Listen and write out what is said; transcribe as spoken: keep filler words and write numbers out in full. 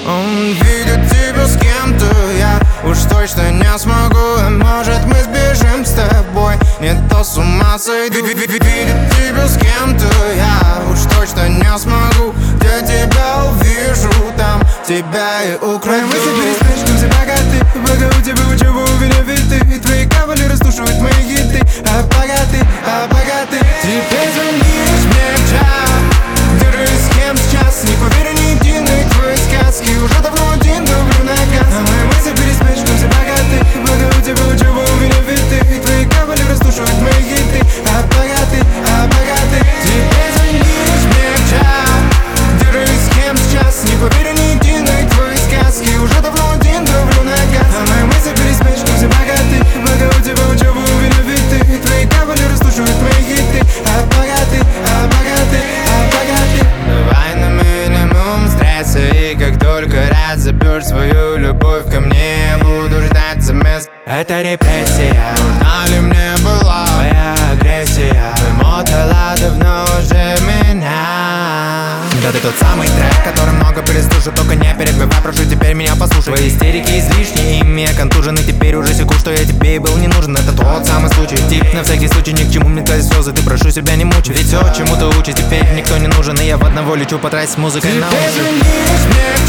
Он видит тебя с кем-то, я уж точно не смогу. А может мы сбежим с тобой, не то с ума сойду. Видит тебя с кем-то, я уж точно не смогу. Где тебя увижу, там тебя и украду. Мы теперь спрячемся богаты, пока у тебя учеба, уверен, ведь ты и твои кавали растушивают мои хиты. А богаты, а богаты. Теперь звонишь мне в час, держись с кем сейчас. Не поверю ни единой твоей сказки, уже давно один давлю на газ. А мои мысли переспрячемся богаты, пока у тебя учеба, уверен, ведь ты и твои кавали растушивают мои хиты. А богаты, а богаты. Теперь звонишь мне в час, держись с кем сейчас. Не поверю ни единой твоей сказки, уже давно один давлю на газ. А мои мысли переспрячемся богаты, пока у тебя учеба, уверен, ведь ты и твои кавали растушивают мои хиты. А богаты, а богаты, а богаты. Давай на минимум стресса, и как только раз забьешь свою любовь ко мне, буду ждать за мест. Это репрессия, нужна ли мне была твоя агрессия? Вымотала давно уже меня. Да ты тот самый трек, который много переслушал, только не перебивай, прошу, теперь меня послушай. Твои истерики излишни, ими я контужен, и теперь уже секу, что я тебе и был не нужен. Это тот самый случай, тип, на всякий случай ни к чему мне твои слезы, ты прошу себя не мучай. Ведь все, чему ты учишь, теперь никто не нужен, и я в одного лечу потратить с музыкой на уши.